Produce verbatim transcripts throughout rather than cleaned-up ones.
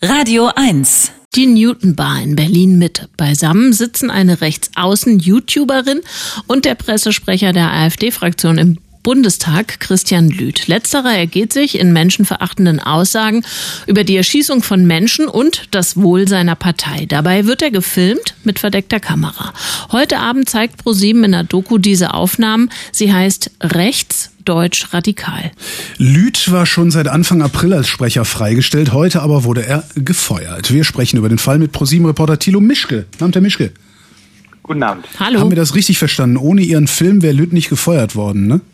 Radio eins. Die Newton-Bar in Berlin-Mitte. Beisammen sitzen eine Rechtsaußen-YouTuberin und der Pressesprecher der AfD-Fraktion im Bundestag, Christian Lüth. Letzterer ergeht sich in menschenverachtenden Aussagen über die Erschießung von Menschen und das Wohl seiner Partei. Dabei wird er gefilmt mit verdeckter Kamera. Heute Abend zeigt ProSieben in der Doku diese Aufnahmen. Sie heißt Rechts Deutsch radikal. Lüth war schon seit Anfang April als Sprecher freigestellt. Heute aber wurde er gefeuert. Wir sprechen über den Fall mit ProSieben-Reporter Thilo Mischke. Abend, Herr Mischke. Guten Abend. Hallo. Haben wir das richtig verstanden? Ohne Ihren Film wäre Lüth nicht gefeuert worden, ne?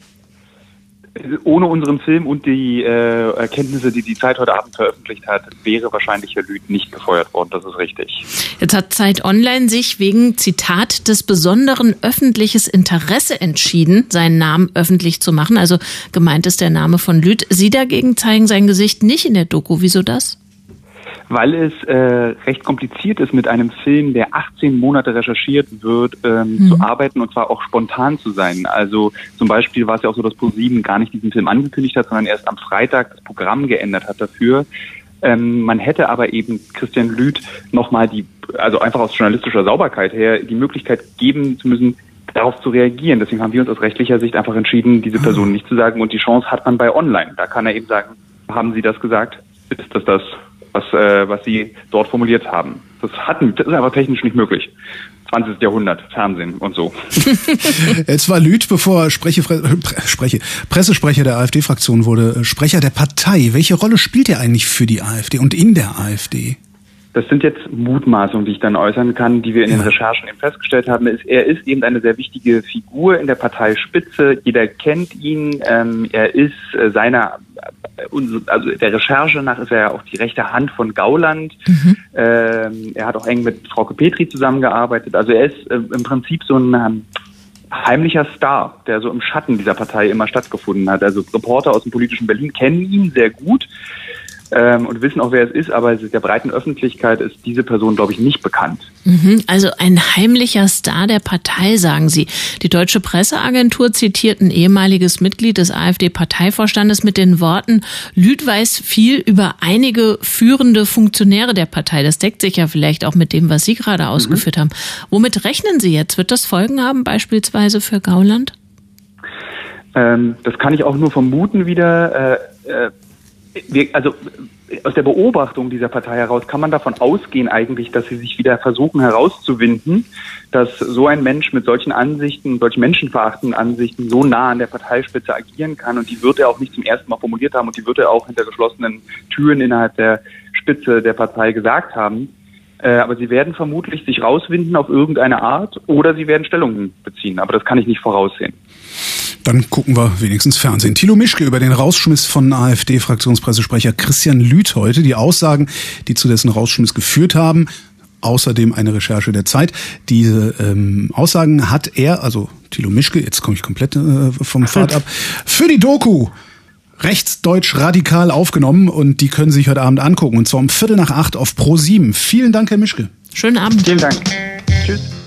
Ohne unseren Film und die äh, Erkenntnisse, die die Zeit heute Abend veröffentlicht hat, wäre wahrscheinlich Herr Lüth nicht gefeuert worden. Das ist richtig. Jetzt hat Zeit Online sich wegen, Zitat, des besonderen öffentliches Interesse entschieden, seinen Namen öffentlich zu machen. Also gemeint ist der Name von Lüth. Sie dagegen zeigen sein Gesicht nicht in der Doku. Wieso das? Weil es äh, recht kompliziert ist, mit einem Film, der achtzehn Monate recherchiert wird, ähm, mhm. zu arbeiten und zwar auch spontan zu sein. Also zum Beispiel war es ja auch so, dass ProSieben gar nicht diesen Film angekündigt hat, sondern erst am Freitag das Programm geändert hat dafür. Ähm, man hätte aber eben Christian Lüth nochmal die, also einfach aus journalistischer Sauberkeit her, die Möglichkeit geben zu müssen, darauf zu reagieren. Deswegen haben wir uns aus rechtlicher Sicht einfach entschieden, diese Person nicht zu sagen. Und die Chance hat man bei Online. Da kann er eben sagen, haben Sie das gesagt? Ist das das? was äh, was Sie dort formuliert haben. Das hatten, das ist einfach technisch nicht möglich. zwanzigsten Jahrhundert, Fernsehen und so. Jetzt war Lüth, bevor er Spreche, Spreche, Pressesprecher der AfD-Fraktion wurde, Sprecher der Partei. Welche Rolle spielt er eigentlich für die AfD und in der AfD? Das sind jetzt Mutmaßungen, die ich dann äußern kann, die wir in den Recherchen eben festgestellt haben. Er ist eben eine sehr wichtige Figur in der Parteispitze. Jeder kennt ihn. Ähm, er ist äh, seiner, also der Recherche nach ist er ja auch die rechte Hand von Gauland. Mhm. Ähm, er hat auch eng mit Frauke Petry zusammengearbeitet. Also er ist äh, im Prinzip so ein ähm, heimlicher Star, der so im Schatten dieser Partei immer stattgefunden hat. Also Reporter aus dem politischen Berlin kennen ihn sehr gut. Ähm, und wissen auch, wer es ist, aber der breiten Öffentlichkeit ist diese Person, glaube ich, nicht bekannt. Mhm, also ein heimlicher Star der Partei, sagen Sie. Die Deutsche Presseagentur zitiert ein ehemaliges Mitglied des AfD-Parteivorstandes mit den Worten, Lüth weiß viel über einige führende Funktionäre der Partei. Das deckt sich ja vielleicht auch mit dem, was Sie gerade ausgeführt mhm. haben. Womit rechnen Sie jetzt? Wird das Folgen haben, beispielsweise für Gauland? Ähm, das kann ich auch nur vermuten wieder. Äh, äh, Wir, also aus der Beobachtung dieser Partei heraus kann man davon ausgehen eigentlich, dass sie sich wieder versuchen herauszuwinden, dass so ein Mensch mit solchen Ansichten, solchen menschenverachtenden Ansichten so nah an der Parteispitze agieren kann. Und die wird er auch nicht zum ersten Mal formuliert haben und die wird er auch hinter geschlossenen Türen innerhalb der Spitze der Partei gesagt haben. Äh, aber sie werden vermutlich sich rauswinden auf irgendeine Art oder sie werden Stellung beziehen. Aber das kann ich nicht voraussehen. Dann gucken wir wenigstens Fernsehen. Thilo Mischke über den Rausschmiss von AfD-Fraktionspressesprecher Christian Lüth heute. Die Aussagen, die zu dessen Rausschmiss geführt haben. Außerdem eine Recherche der Zeit. Diese ähm, Aussagen hat er, also Thilo Mischke, jetzt komme ich komplett äh, vom Pfad ab, für die Doku Rechtsdeutsch radikal aufgenommen. Und die können Sie sich heute Abend angucken. Und zwar um Viertel nach acht auf ProSieben. Vielen Dank, Herr Mischke. Schönen Abend. Vielen Dank. Tschüss.